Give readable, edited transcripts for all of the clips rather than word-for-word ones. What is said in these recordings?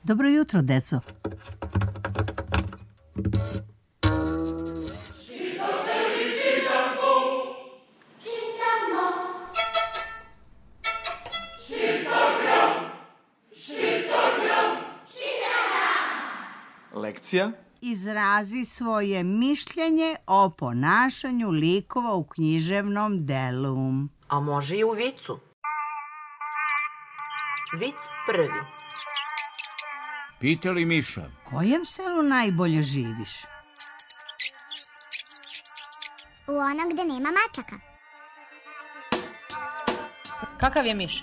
Dobro jutro, deco. Lekcija? Izrazi svoje mišljenje o ponašanju likova u književnom delu. A može i u vicu. Vic prvi. Pita li Miša? Kojem selu najbolje živiš? U onom gde nema mačaka. Kakav je miš?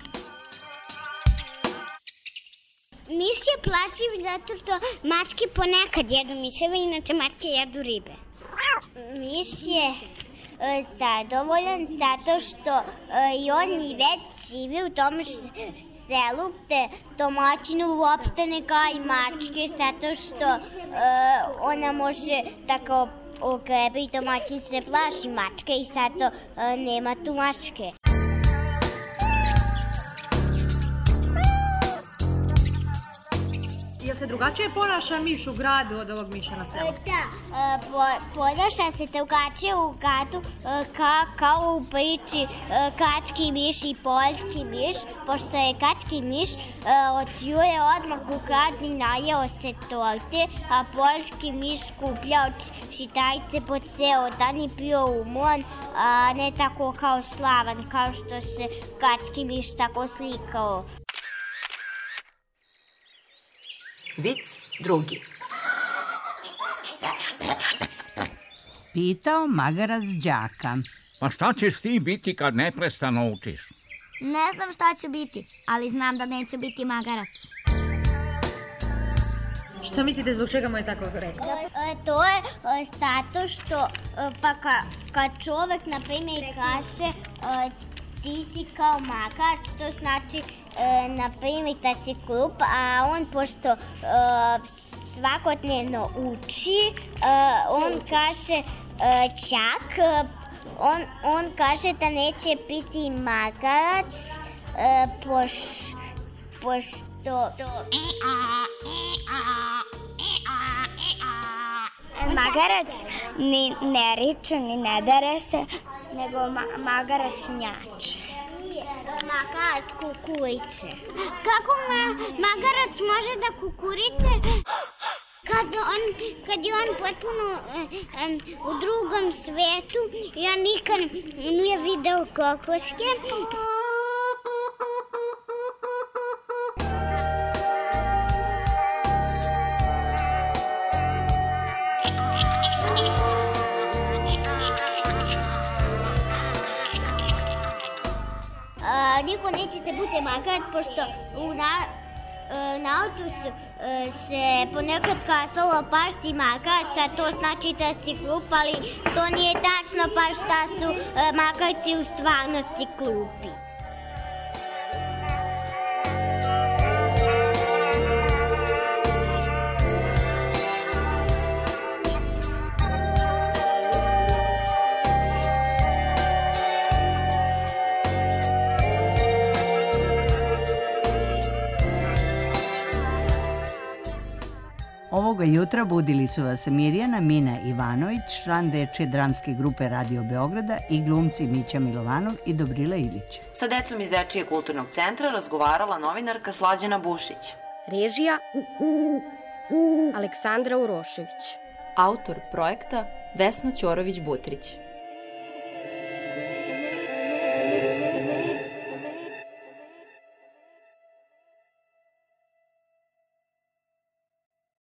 Miš je plaćiv zato što mačke ponekad jedu miševe, inače mačke jedu ribe. Miš je zadovoljan zato što i on i već živi u tom selu gde domaćinu uopšte ne gaji mačke zato što ona može tako ogrebe i domaćin se plaši mačke i zato nema tu mačke. Jel se drugačije ponaša miš u gradu od ovog miša na selu? Da, ponaša se drugačije u gradu kao u priči kački miš i poljski miš, pošto je kački miš od jure odmah u grad i najeo se torte, a poljski miš skupljao čitajce po ceo dan i bio umoran, a ne tako kao slavan, kao što se kački miš tako slikao. Vic drugi. Pitao magarac đaka. Pa šta ćeš ti biti kad neprestano učiš? Ne znam šta će biti, ali znam da neće biti magarac. Šta mislite zbog čega mu je tako rekao? To je zato što kad čovek, na primjer, kaže ti si kao magarac, to znači, na primjer, da si glup, a on pošto svakodnevno uči, on kaže čak, on kaže da neće biti magarac, pošto magarac ni ne riče, ni ne dere se, nego magarac njače. Magarac kukurice. Kako magarac može da kukurice kad je on potpuno u drugom svetu? Ja nikad nije video kokoške. Niko neće da bude magarac, pošto na autu se ponekad kazalo baš si magarac, a to znači da si glup, ali to nije tačno, baš da su magarci u stvarnosti glupi. Ovoga jutra budili su vas Mirjana Mina Ivanović, član dečje dramske grupe Radio Beograda i glumci Mića Milovanov i Dobrila Ilić. Sa decom iz Dečijeg kulturnog centra razgovarala novinarka Slađana Bušić. Režija Aleksandra Urošević. Autor projekta Vesna Ćorović-Butrić.